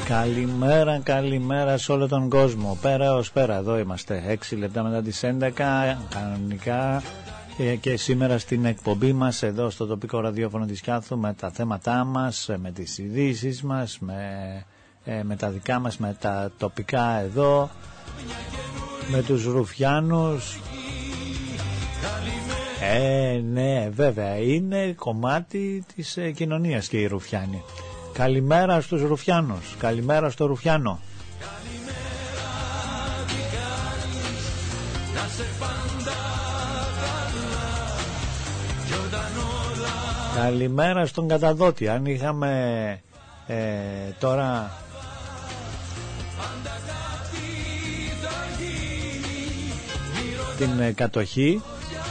Καλημέρα, καλημέρα σε όλο τον κόσμο. Πέρα ως πέρα, εδώ είμαστε 6 λεπτά μετά τις 11 κανονικά και σήμερα στην εκπομπή μας εδώ στο τοπικό ραδιόφωνο της Σκιάθου με τα θέματά μας, με τις ειδήσεις μας, με τα δικά μας, με τα τοπικά εδώ, με τους Ρουφιάνους. Ναι, βέβαια, είναι κομμάτι της κοινωνίας και οι Ρουφιάνοι. Καλημέρα στους Ρουφιάνους, καλημέρα στο Ρουφιάνο. Καλημέρα στον καταδότη. Αν είχαμε τώρα την κατοχή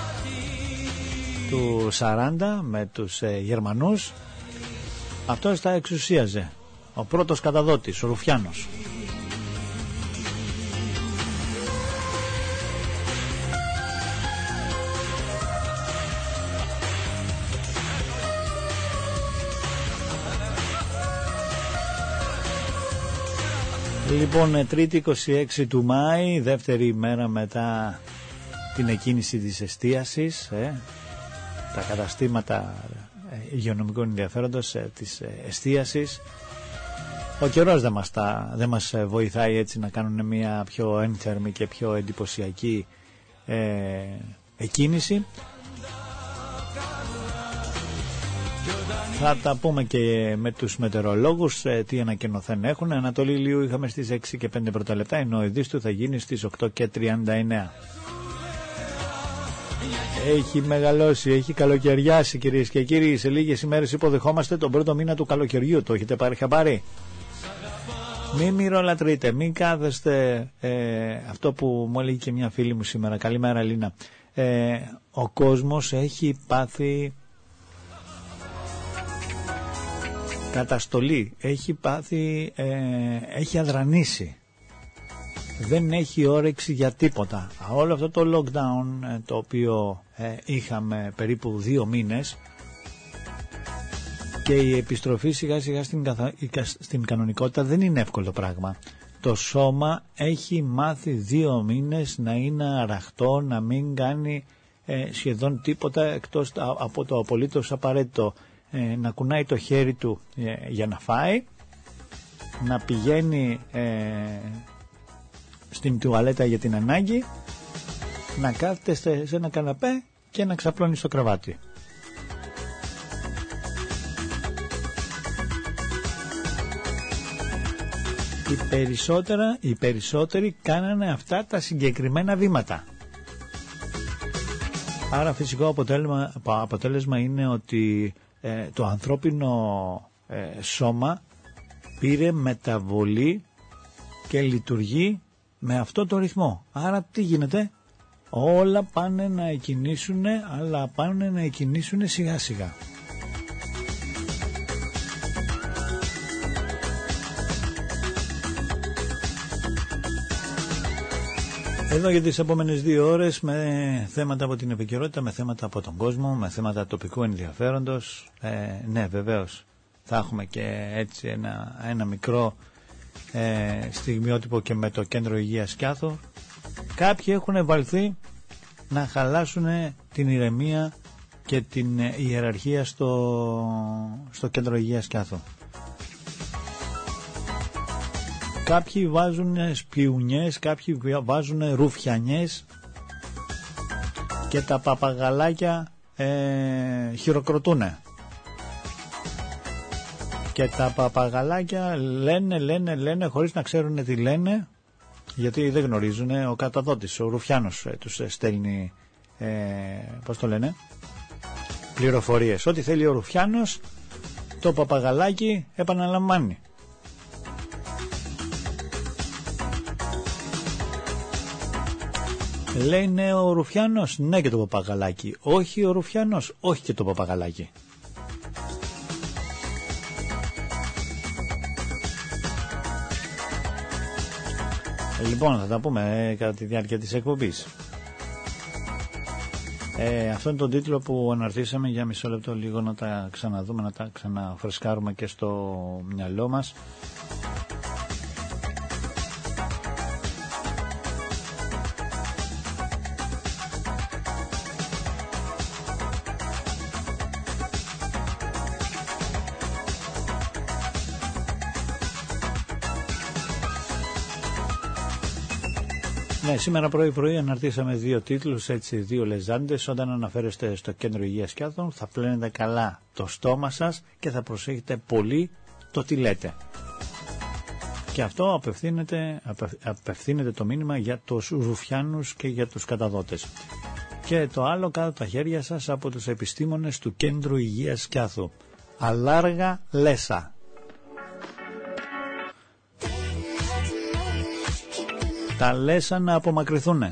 του 40 με τους Γερμανούς, αυτός θα εξουσίαζε. Ο πρώτος καταδότης, ο Ρουφιάνος. Λοιπόν, Τρίτη 26 του Μάη, δεύτερη ημέρα μετά την εκκίνηση της εστίασης, τα καταστήματα υγειονομικών ενδιαφέροντος της εστίασης. Ο καιρός δεν μας βοηθάει έτσι να κάνουν μια πιο ένθερμη και πιο εντυπωσιακή εκκίνηση. Θα τα πούμε και με τους μετεωρολόγους τι ανακοινωθέν έχουν. Ανατολή ηλίου είχαμε στις 6 και 5 πρώτα λεπτά, ενώ ο ειδής του θα γίνει στις 8 και 39. Έχει μεγαλώσει, έχει καλοκαιριάσει, κυρίες και κύριοι. Σε λίγες ημέρες υποδεχόμαστε τον πρώτο μήνα του καλοκαιριού. Το έχετε πάρει χαμπάρι? Μην μυρολατρείτε, μην κάθεστε. Αυτό που μου έλεγε και μια φίλη μου σήμερα. Καλημέρα, Λίνα. Ο κόσμος έχει πάθει καταστολή, έχει πάθει, έχει αδρανήσει. Δεν έχει όρεξη για τίποτα. Όλο αυτό το lockdown το οποίο είχαμε περίπου 2 μήνες και η επιστροφή σιγά σιγά στην κανονικότητα δεν είναι εύκολο πράγμα. Το σώμα έχει μάθει 2 μήνες να είναι αραχτό, να μην κάνει σχεδόν τίποτα εκτός από το απολύτως απαραίτητο. Να κουνάει το χέρι του για να φάει, να πηγαίνει στην τουαλέτα για την ανάγκη, να κάθεται σε ένα καναπέ και να ξαπλώνει στο κρεβάτι. Οι περισσότεροι κάνανε αυτά τα συγκεκριμένα βήματα. Άρα φυσικό αποτέλεσμα είναι ότι το ανθρώπινο σώμα πήρε μεταβολή και λειτουργεί με αυτό το ρυθμό. Άρα τι γίνεται? Όλα πάνε να εκκινήσουν, αλλά πάνε να εκκινήσουν σιγά σιγά. Εδώ για τις επόμενες 2 ώρες με θέματα από την επικαιρότητα, με θέματα από τον κόσμο, με θέματα τοπικού ενδιαφέροντος. Ναι, βεβαίως θα έχουμε και έτσι ένα μικρό στιγμιότυπο και με το Κέντρο Υγείας Σκιάθου. Κάποιοι έχουν βαλθεί να χαλάσουν την ηρεμία και την ιεραρχία στο Κέντρο Υγείας Σκιάθου. Κάποιοι βάζουν σπιουνιές, κάποιοι βάζουν ρουφιανιές και τα παπαγαλάκια χειροκροτούνε. Και τα παπαγαλάκια λένε χωρίς να ξέρουν τι λένε, γιατί δεν γνωρίζουν. Ο καταδότης, ο Ρουφιάνος τους στέλνει πώς το λένε, πληροφορίες. Ό,τι θέλει ο Ρουφιάνος το παπαγαλάκι επαναλαμβάνει. Λέει ναι ο Ρουφιάνος, ναι και το παπαγαλάκι. Όχι ο Ρουφιάνος, όχι και το παπαγαλάκι. Λοιπόν, θα τα πούμε κατά τη διάρκεια της εκπομπής. Αυτό είναι τον τίτλο που αναρτήσαμε. Για μισό λεπτό λίγο να τα ξαναδούμε, να τα ξαναφρεσκάρουμε και στο μυαλό μας. Ναι, σήμερα πρωί αναρτήσαμε 2 τίτλους, έτσι 2 λεζάντες. Όταν αναφέρεστε στο κέντρο υγείας Κιάθων θα πλένετε καλά το στόμα σας και θα προσέχετε πολύ το τι λέτε. Και αυτό απευθύνεται το μήνυμα για τους ρουφιάνους και για τους καταδότες. Και το άλλο κάτω τα χέρια σας από τους επιστήμονες του Κέντρου Υγείας Κιάθου. Αλάργα Λέσα. Τα Λέσα να απομακρυνθούνε.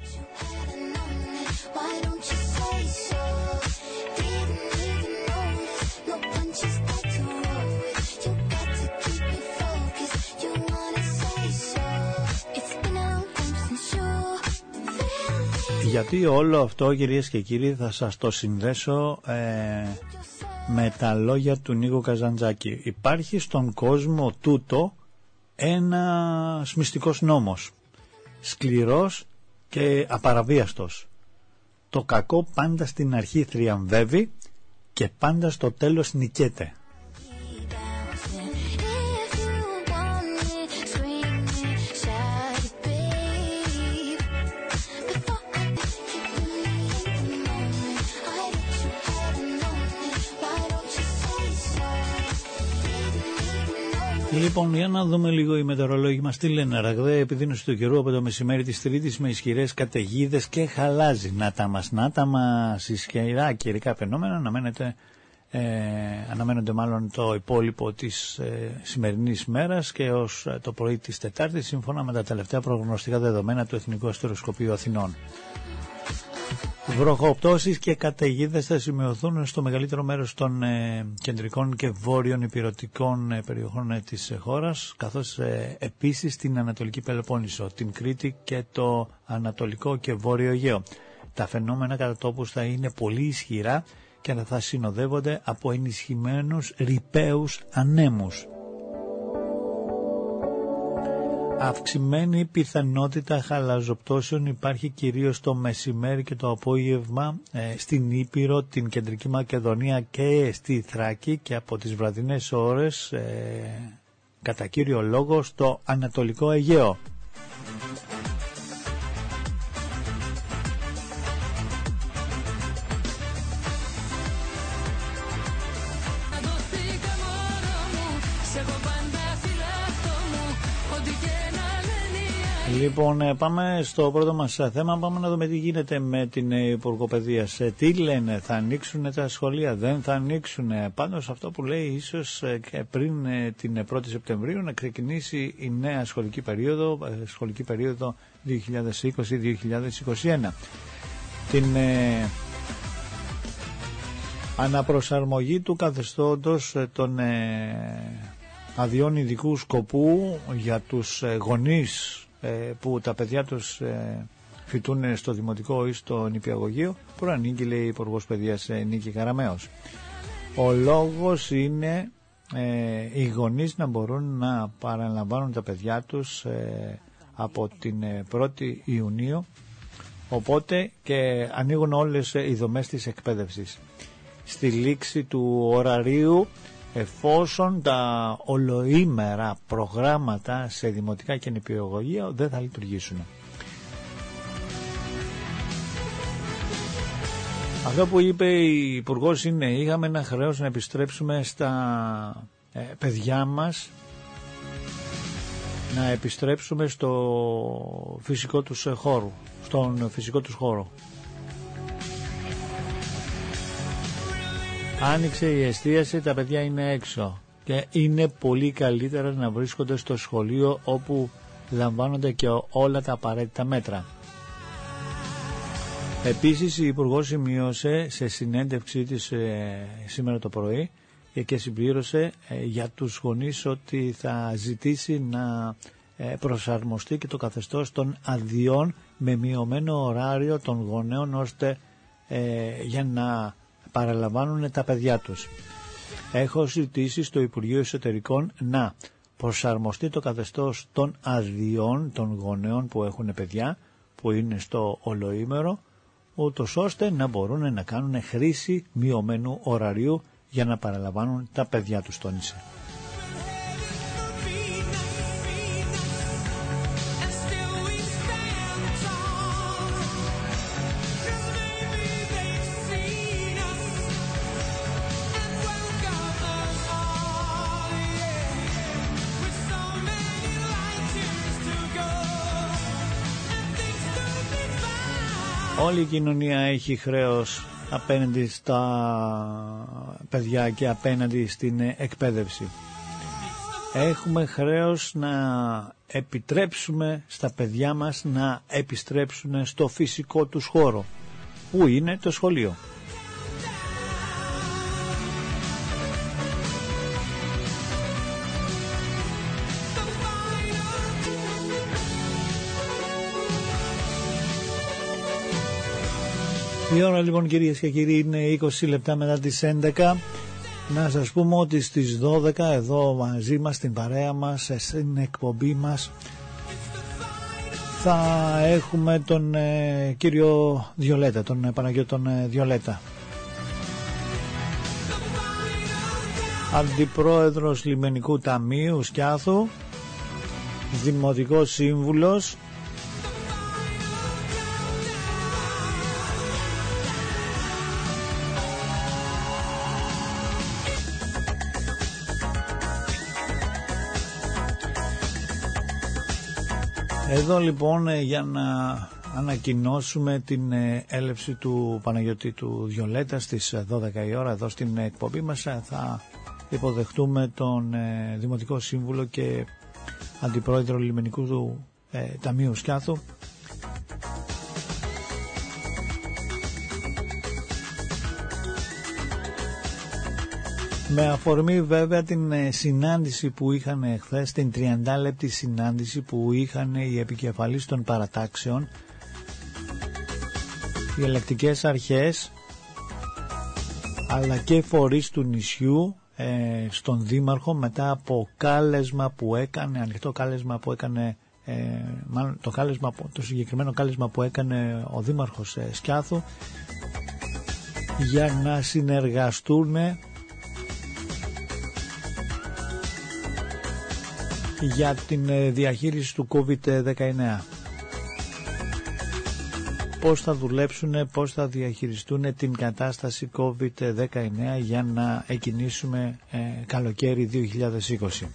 Γιατί όλο αυτό, κυρίες και κύριοι, θα σας το συνδέσω με τα λόγια του Νίκο Καζαντζάκη. Υπάρχει στον κόσμο τούτο ένας μυστικός νόμος, σκληρός και απαραβίαστος. Το κακό πάντα στην αρχή θριαμβεύει και πάντα στο τέλος νικέται. Λοιπόν, για να δούμε λίγο οι μετεωρολόγοι μας τι λένε. Ραγδαία επιδείνωση του καιρού από το μεσημέρι της Τρίτης με ισχυρές καταιγίδες και χαλάζει. Να τα μας ισχυρά καιρικά φαινόμενα αναμένονται μάλλον το υπόλοιπο της σημερινής μέρας και ως το πρωί της Τετάρτης, σύμφωνα με τα τελευταία προγνωστικά δεδομένα του Εθνικού Αστεροσκοπείου Αθηνών. Βροχοπτώσεις και καταιγίδες θα σημειωθούν στο μεγαλύτερο μέρος των κεντρικών και βόρειων ηπειρωτικών περιοχών της χώρας, καθώς επίσης στην Ανατολική Πελοπόννησο, την Κρήτη και το Ανατολικό και Βόρειο Αιγαίο. Τα φαινόμενα κατά τόπους θα είναι πολύ ισχυρά και θα συνοδεύονται από ενισχυμένους ρηπαίους ανέμους. Αυξημένη πιθανότητα χαλαζοπτώσεων υπάρχει κυρίως το μεσημέρι και το απόγευμα στην Ήπειρο, την Κεντρική Μακεδονία και στη Θράκη, και από τις βραδινές ώρες κατά κύριο λόγο στο Ανατολικό Αιγαίο. Λοιπόν, πάμε στο πρώτο μας θέμα. Πάμε να δούμε τι γίνεται με την Υπουργό Παιδείας. Τι λένε, θα ανοίξουν τα σχολεία, δεν θα ανοίξουν? Πάντως αυτό που λέει, ίσως και πριν την 1η Σεπτεμβρίου να ξεκινήσει η νέα σχολική περίοδο 2020-2021. Την αναπροσαρμογή του καθεστώτος των αδειών ειδικού σκοπού για τους γονείς που τα παιδιά τους φοιτούν στο δημοτικό ή στο νηπιαγωγείο, προανήγγειλε η Υπουργός Παιδείας Νίκη Καραμέως. Ο λόγος είναι οι γονείς να μπορούν να παραλαμβάνουν τα παιδιά τους από την 1η Ιουνίου, οπότε και ανοίγουν όλες οι δομές της εκπαίδευσης. Στη λήξη του ωραρίου, εφόσον τα ολοήμερα προγράμματα σε δημοτικά και νηπιαγωγεία δεν θα λειτουργήσουν. Αυτό που είπε η Υπουργός είναι: είχαμε ένα χρέος να επιστρέψουμε στα παιδιά μας, να επιστρέψουμε στο φυσικό τους χώρο, στον φυσικό τους χώρο. Άνοιξε η εστίαση, τα παιδιά είναι έξω και είναι πολύ καλύτερα να βρίσκονται στο σχολείο, όπου λαμβάνονται και όλα τα απαραίτητα μέτρα. Επίσης η Υπουργός σημείωσε σε συνέντευξή της σήμερα το πρωί και συμπλήρωσε για τους γονείς ότι θα ζητήσει να προσαρμοστεί και το καθεστώς των αδειών με μειωμένο ωράριο των γονέων, ώστε για να παραλαμβάνουν τα παιδιά τους. Έχω ζητήσει στο Υπουργείο Εσωτερικών να προσαρμοστεί το καθεστώς των αδειών των γονέων που έχουν παιδιά, που είναι στο ολοήμερο, ούτως ώστε να μπορούν να κάνουν χρήση μειωμένου ωραρίου για να παραλαμβάνουν τα παιδιά τους, τόνισε. Όλη η κοινωνία έχει χρέος απέναντι στα παιδιά και απέναντι στην εκπαίδευση. Έχουμε χρέος να επιτρέψουμε στα παιδιά μας να επιστρέψουν στο φυσικό τους χώρο, που είναι το σχολείο. Η ώρα λοιπόν, κυρίες και κύριοι, είναι 20 λεπτά μετά τις 11. Να σας πούμε ότι στις 12 εδώ μαζί μας, στην παρέα μας, στην εκπομπή μας, θα έχουμε τον κύριο Διολέτα, τον Παναγιώτον Διολέτα, Αντιπρόεδρος Λιμενικού Ταμείου Σκιάθου, Δημοτικός Σύμβουλος, εδώ λοιπόν για να ανακοινώσουμε την έλευση του Παναγιώτη του Διολέτα στις 12 η ώρα εδώ στην εκπομπή μας. Θα υποδεχτούμε τον Δημοτικό Σύμβουλο και Αντιπρόεδρο Λιμενικού του Ταμείου Σκιάθου. Με αφορμή βέβαια την συνάντηση που είχαν χθες, την 30 λεπτή συνάντηση που είχαν οι επικεφαλείς των παρατάξεων, οι ελεκτικές αρχές αλλά και φορείς του νησιού στον Δήμαρχο, μετά από κάλεσμα που έκανε, ανοιχτό κάλεσμα που έκανε, το συγκεκριμένο κάλεσμα που έκανε ο Δήμαρχος Σκιάθου, για να συνεργαστούν για την διαχείριση του COVID-19. Πώς θα δουλέψουν, πώς θα διαχειριστούν την κατάσταση COVID-19 για να εκκινήσουμε καλοκαίρι 2020.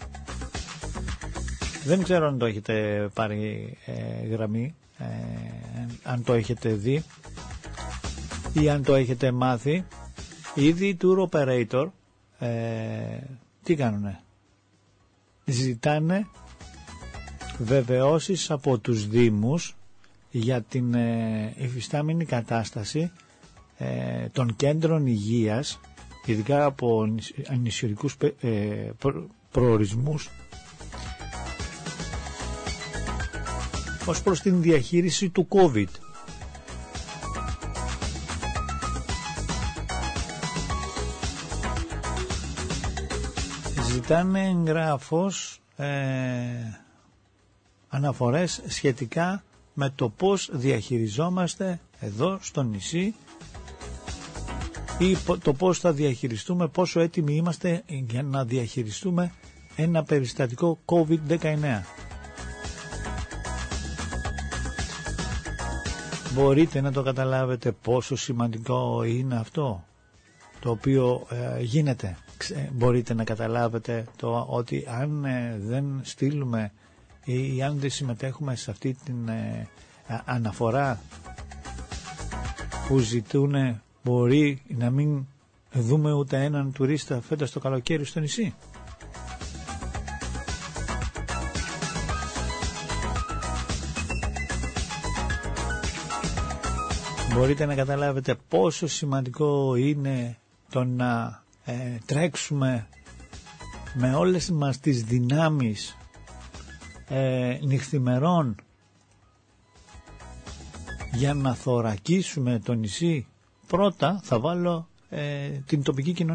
Δεν ξέρω αν το έχετε πάρει γραμμή, αν το έχετε δει ή αν το έχετε μάθει. Ήδη οι tour operator τι κάνουνε? Ζητάνε βεβαιώσεις από τους Δήμους για την υφιστάμενη κατάσταση των κέντρων υγείας, ειδικά από νησιωτικούς προορισμούς, ως προς την διαχείριση του COVID. Ζητάνε εγγράφος αναφορές σχετικά με το πώς διαχειριζόμαστε εδώ στο νησί ή το πώς θα διαχειριστούμε, πόσο έτοιμοι είμαστε για να διαχειριστούμε ένα περιστατικό COVID-19. Μπορείτε να το καταλάβετε πόσο σημαντικό είναι αυτό το οποίο γίνεται? Μπορείτε να καταλάβετε το ότι αν δεν στείλουμε ή αν δεν συμμετέχουμε σε αυτή την αναφορά που ζητούν, μπορεί να μην δούμε ούτε έναν τουρίστα φέτος το καλοκαίρι στο νησί? Μπορείτε να καταλάβετε πόσο σημαντικό είναι το να τρέξουμε με όλες μας τις δυνάμεις νυχθημερών για να θωρακίσουμε το νησί? Πρώτα θα βάλω την τοπική κοινωνία.